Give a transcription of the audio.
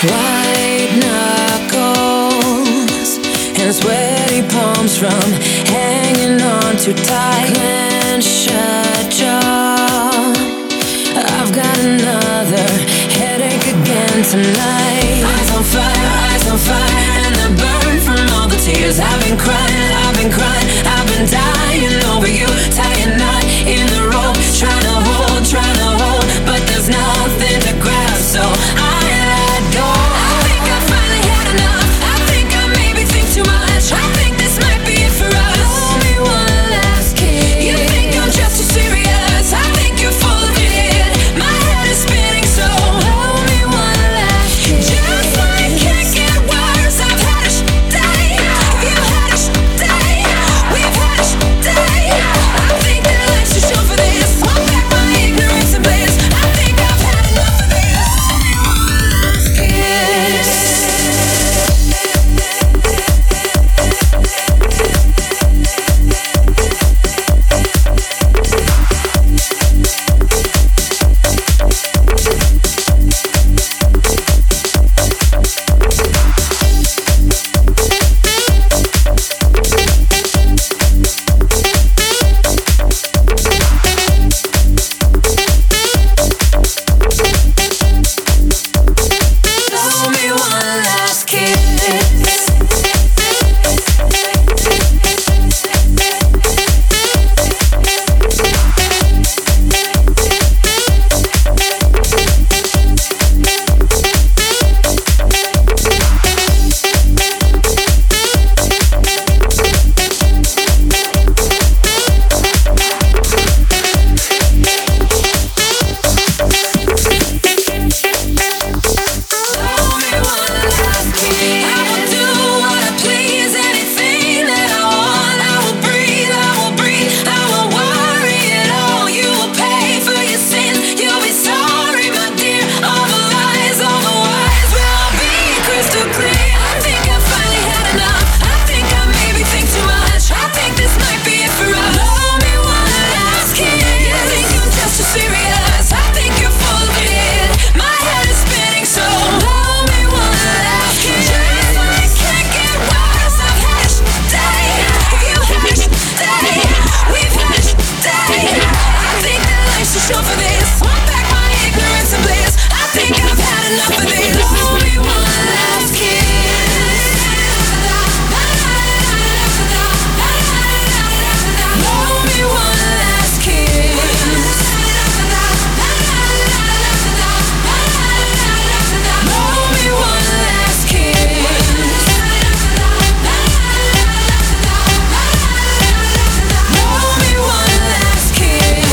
White knuckles and sweaty palms from hanging on too tight. Clenched shut jaw. I've got another headache again tonight. Eyes on fire, and the burn from all the tears. I've been crying, I've been dying over you. Tie a knot in the rope, trying to hold, but there's nothing to grab, so I let go. I think I finally had enough. I think I maybe think too much. I think this might be it for us. Hold me one last kiss. You think I'm just too serious? I think you're full of it. My head is spinning, so hold me one last kiss. Just like can't get worse. I've had a day. You had a day. We've had a day. I think that life's too short for this. Want back my ignorance and bliss. I think I've had enough of this. Hold me one last kiss. Sure for this. Want back my ignorance and bliss. I think I've had enough of this. Hold me one last kiss. Hold me one last kiss. Hold me one last kiss. Hold me one last kiss.